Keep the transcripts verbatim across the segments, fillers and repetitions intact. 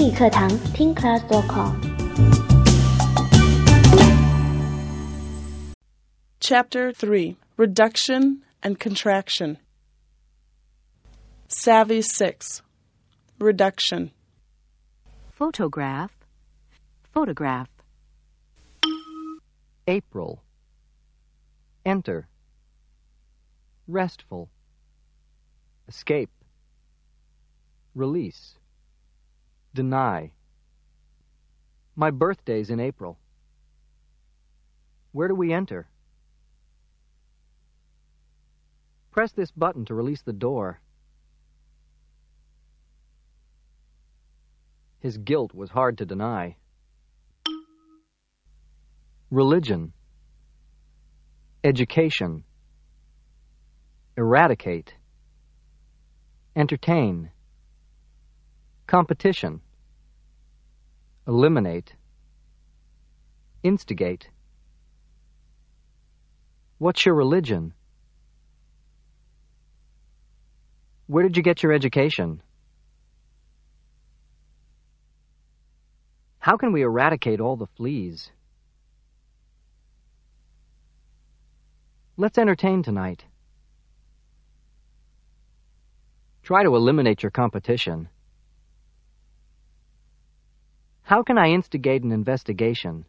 英语课堂听 class dot com。 Chapter three. Reduction and Contraction. Savvy six. Reduction. Photograph, photograph. April. Enter. Restful. Escape. Release. Deny. My birthday's in April. Where do we enter? Press this button to release the door. His guilt was hard to deny. Religion. Education. Eradicate. Entertain. Competition. Eliminate. Instigate. What's your religion? Where did you get your education? How can we eradicate all the fleas? Let's entertain tonight. Try to eliminate your competition. How can I instigate an investigation?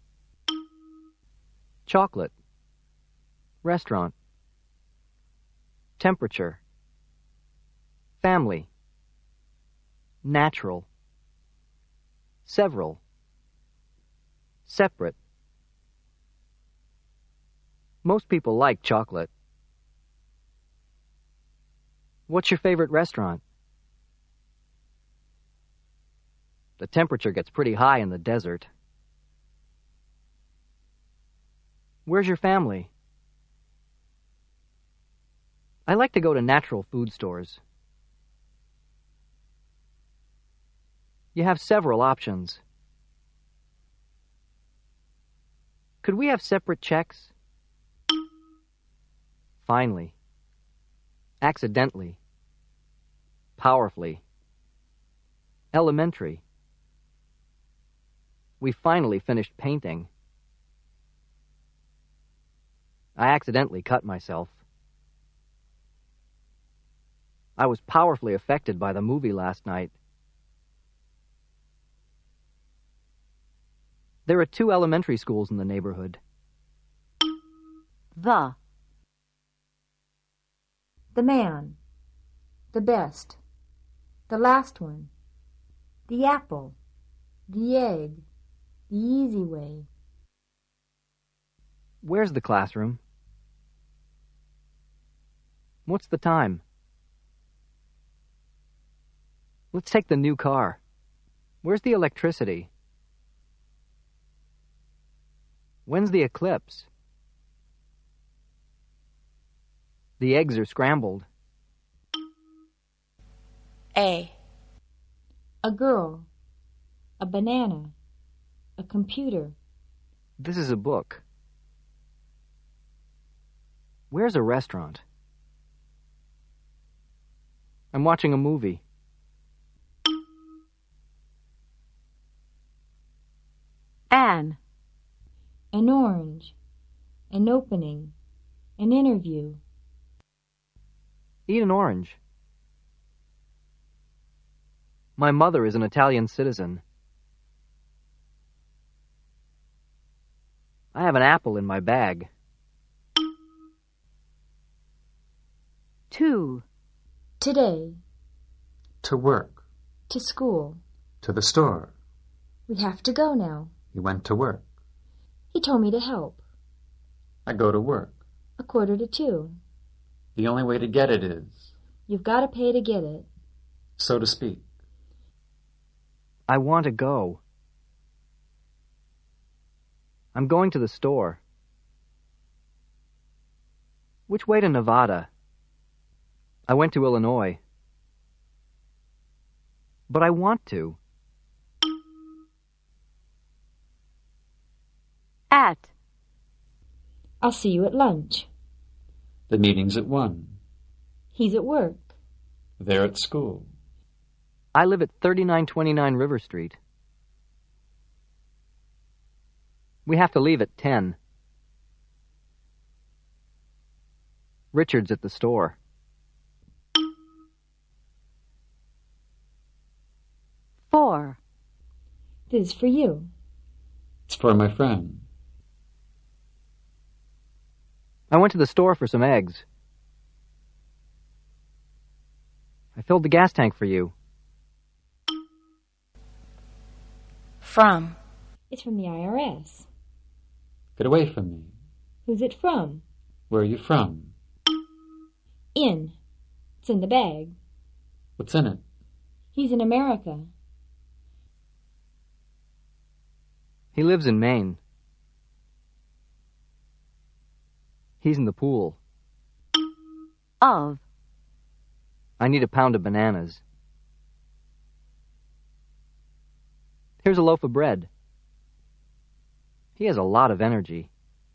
Chocolate. Restaurant. Temperature. Family. Natural. Several. Separate. Most people like chocolate. What's your favorite restaurant? The temperature gets pretty high in the desert. Where's your family? I like to go to natural food stores. You have several options. Could we have separate checks? Finally. Accidentally. Powerfully. Elementary. We finally finished painting. I accidentally cut myself. I was powerfully affected by the movie last night. There are two elementary schools in the neighborhood. The. The man. The best. The last one. The apple. The egg. The easy way. Where's the classroom? What's the time? Let's take the new car. Where's the electricity? When's the eclipse? The eggs are scrambled. A. A girl. A banana. A computer. This is a book. Where's a restaurant? I'm watching a movie. An. An orange. An opening. An interview. Eat an orange. My mother is an Italian citizen. I have an apple in my bag. Two. Today. To work. To school. To the store. We have to go now. He went to work. He told me to help. I go to work. A quarter to two. The only way to get it is, You've got to pay to get it. so to speak. I want to go. I'm going to the store. Which way to Nevada? I went to Illinois. But I want to. At. I'll see you at lunch. The meeting's at one. He's at work. They're at school. I live at thirty-nine twenty-nine River Street. We have to leave at ten. Richard's at the store. Four. This is for you. It's for my friend. I went to the store for some eggs. I filled the gas tank for you. From. It's from the I R S. Get away from me. Who's it from? Where are you from? In. It's in the bag. What's in it? He's in America. He lives in Maine. He's in the pool. Of. I need a pound of bananas. Here's a loaf of bread. He has a lot of energy.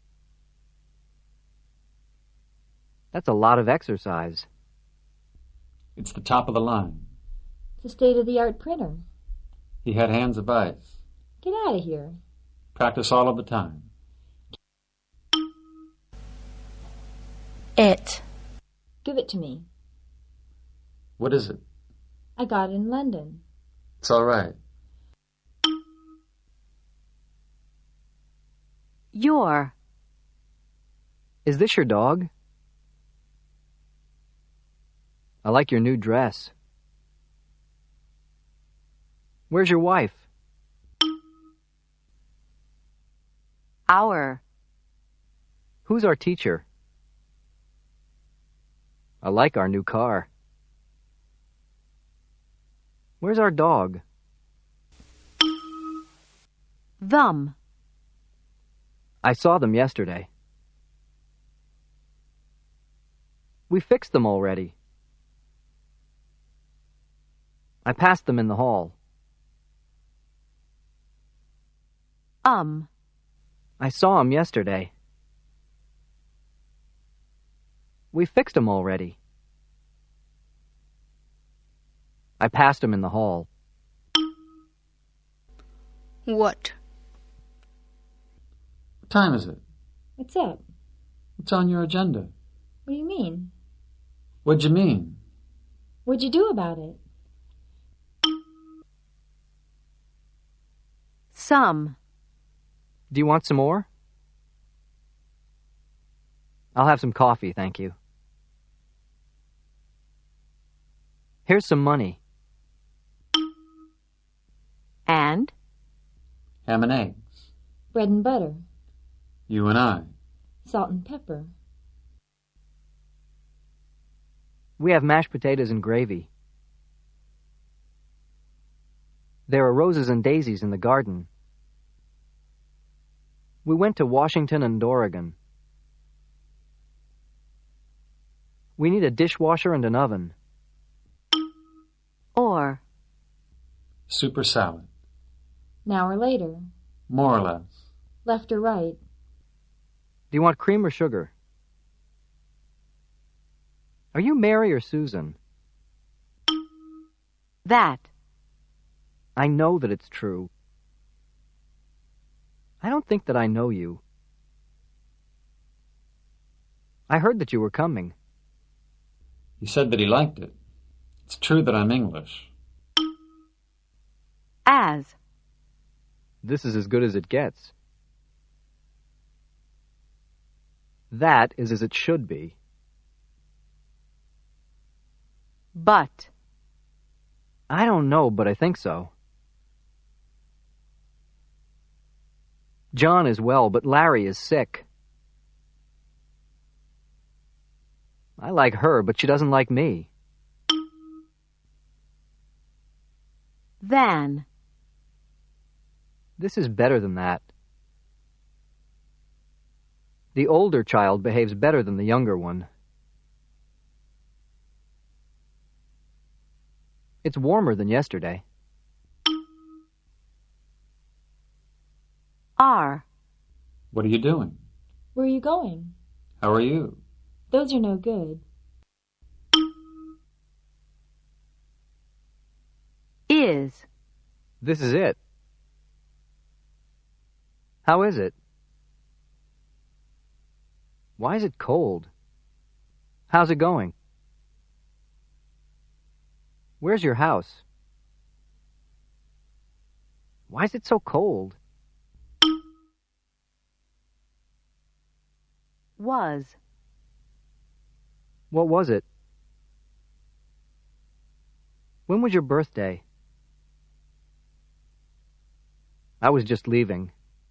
That's a lot of exercise. It's the top of the line. It's a state-of-the-art printer. He had hands of ice. Get out of here. Practice all of the time. It. Give it to me. What is it? I got it in London. It's all right. Your. Is this your dog? I like your new dress. Where's your wife? Our. Who's our teacher? I like our new car. Where's our dog? Them. I saw them yesterday. We fixed them already. I passed them in the hall. Um. I saw them yesterday. We fixed them already. I passed them in the hall. What? What time is it? What's up? What's on your agenda? What do you mean? What'd you mean? What'd you do about it? Some. Do you want some more? I'll have some coffee, thank you. Here's some money. And. Ham and eggs. Bread and butter. You and I. Salt and pepper. We have mashed potatoes and gravy. There are roses and daisies in the garden. We went to Washington and Oregon. We need a dishwasher and an oven. Or. Soup or salad. An hour later. More or less. Left or right. Do you want cream or sugar? Are you Mary or Susan? That. I know that it's true. I don't think that I know you. I heard that you were coming. He said that he liked it. It's true that I'm English. As. This is as good as it gets. That is as it should be. But. I don't know, but I think so. John is well, but Larry is sick. I like her, but she doesn't like me. Than. This is better than that. The older child behaves better than the younger one. It's warmer than yesterday. Are. What are you doing? Where are you going? How are you? Those are no good. is. This is it. How is it? Why is it cold? How's it going? Where's your house? Why is it so cold? Was. What was it? When was your birthday? I was just leaving.